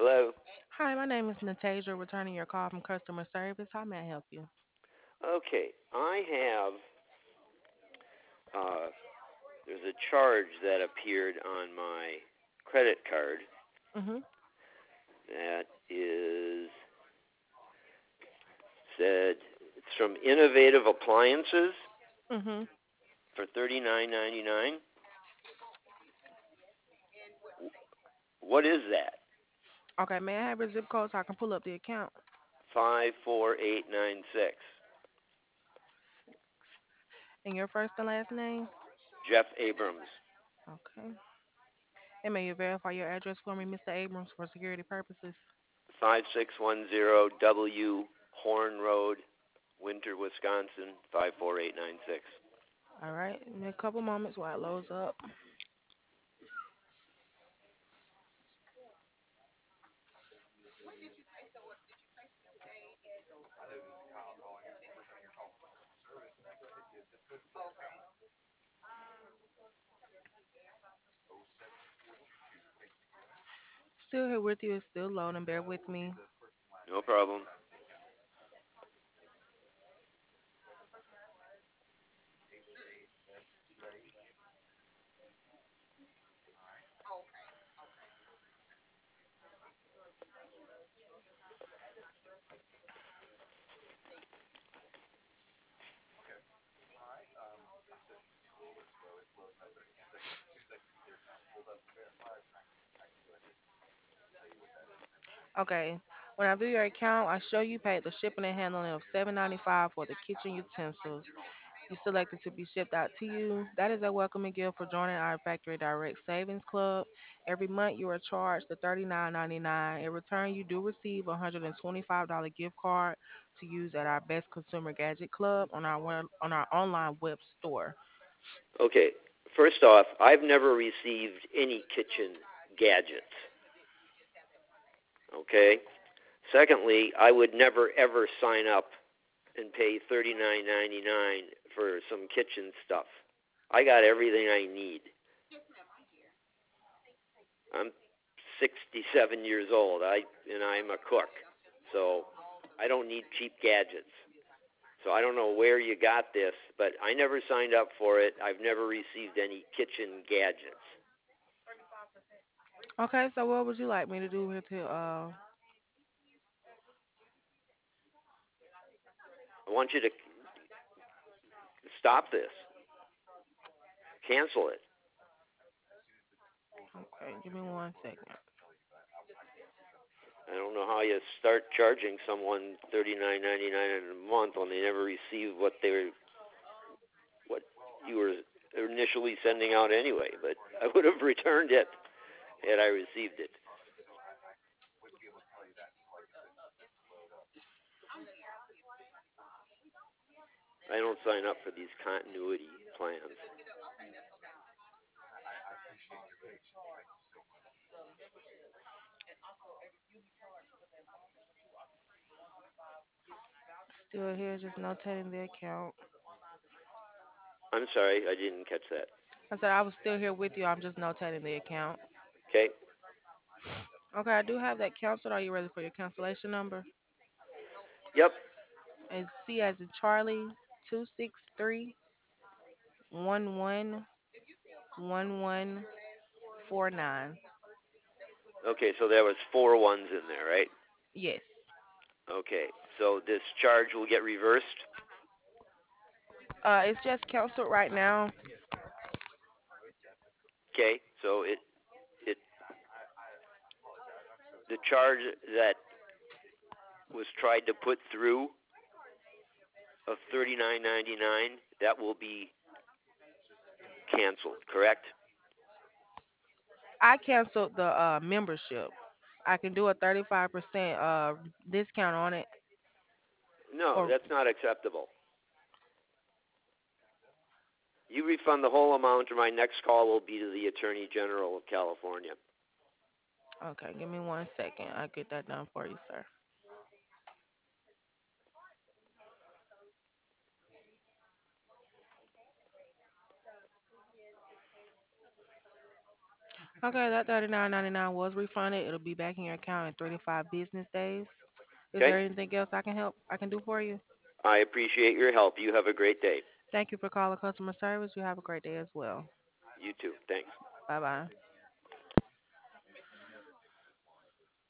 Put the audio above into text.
Hello. Hi, my name is Natasia, returning your call from customer service. How may I help you? Okay, I have there's a charge that appeared on my credit card Mm-hmm. that is said it's from Innovative Appliances Mm-hmm. for $39.99. What is that? Okay, may I have your zip code so I can pull up the account? 54896. And your first and last name? Jeff Abrams. Okay. And may you verify your address for me, Mr. Abrams, for security purposes? 5610 W Horn Road, Winter, Wisconsin 54896. All right. In a couple moments while it loads up. Still here with you. It's still loading. Bear with me. No problem. Okay. When I view your account, I show you paid the shipping and handling of $7.95 for the kitchen utensils. You selected to be shipped out to you. That is a welcoming gift for joining our Factory Direct Savings Club. Every month you are charged the $39.99. In return, you do receive a $125 gift card to use at our Best Consumer Gadget Club on on our online web store. Okay, first off, I've never received any kitchen gadgets. Okay? Secondly, I would never ever sign up and pay $39.99 for some kitchen stuff. I got everything I need. I'm 67 years old. I'm a cook. So I don't need cheap gadgets. So I don't know where you got this, but I never signed up for it. I've never received any kitchen gadgets. Okay, so what would you like me to do with it? I want you to stop this. Cancel it. Okay, give me 1 second. I don't know how you start charging someone $39.99 in a month when they never receive what you were initially sending out anyway. But I would have returned it had I received it. I don't sign up for these continuity plans. Still here, just notating the account. I'm sorry, I didn't catch that. I said I was still here with you. I'm just notating the account. Okay. Okay, I do have that canceled. Are you ready for your cancellation number? Yep. It's C as in Charlie, 263-11-1149. Okay, so there was four ones in there, right? Yes. Okay. So this charge will get reversed. It's just canceled right now. Okay. So it the charge that was tried to put through of $39.99 that will be canceled, correct? I canceled the membership. I can do a 35% discount on it. No, Or that's not acceptable. You refund the whole amount, or my next call will be to the Attorney General of California. okay, give me 1 second. I'll get that done for you, sir. Okay, that $39.99 was refunded. It'll be back in your account in 3 to 5 business days. Is Okay? there anything else I can do for you? I appreciate your help. You have a great day. Thank you for calling customer service. You have a great day as well. You too. Thanks. Bye bye.